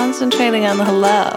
concentrating on the hello.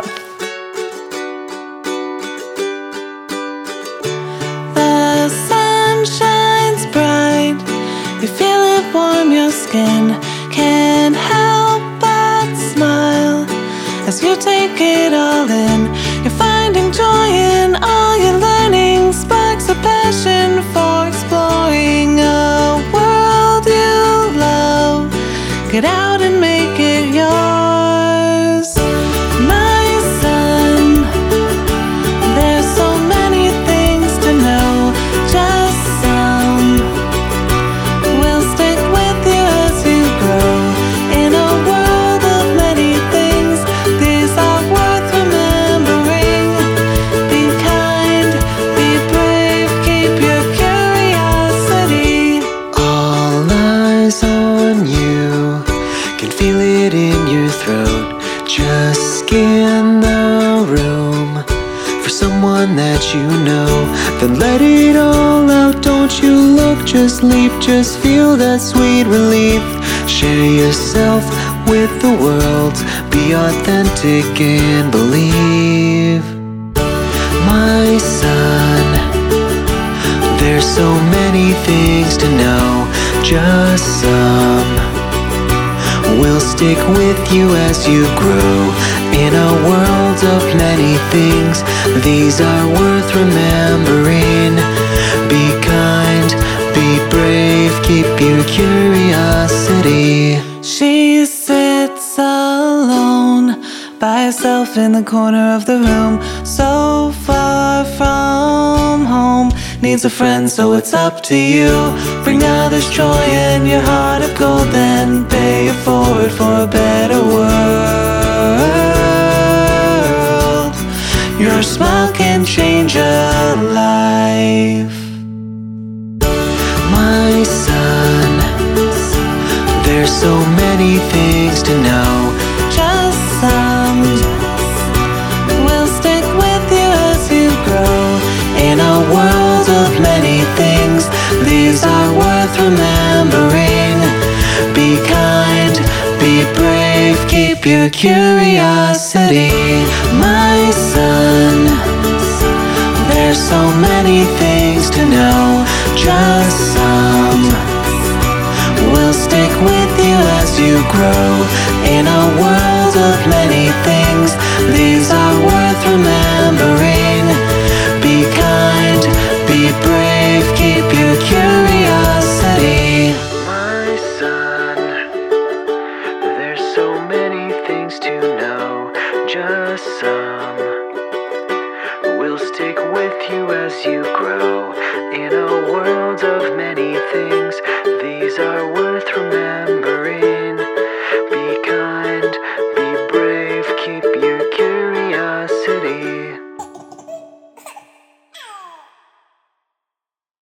The sun shines bright, you feel it warm your skin. Can't help but smile as you take it all in. You're finding joy in all your learning, sparks a passion for exploring a world you love. Get out and make it yours, my son. There's so many things to know, just some will stick with you as you grow. In a world of many things, these are worth remembering. Be kind, be brave, keep your curiosity. All eyes on you, can feel it in your throat. Just scan the room for someone that you know. Then let it all out, don't you look, just leap, just feel that sweet relief. Share yourself with the world, be authentic and believe. My son, there's so many things to know, just some will stick with you as you grow. In a world of many things, these are worth remembering. Be kind, be brave, keep your curiosity. She sits alone by herself in the corner of the room, so far from home. Needs a friend, so it's up to you. Bring others joy and your heart of gold, then pay it forward for a better world. Your smile can change a life. My son, there's so many things to know, Just some will stick with you as you grow. in a world of many things, these are worth remembering. Be kind, be brave, keep your curiosity. My son, there's so many things to know, just some will stick with you as you grow. In a world of many things, these are worth remembering. Be kind, be brave, keep your curiosity. My son, there's so many things to know, just some will stick with you as you grow.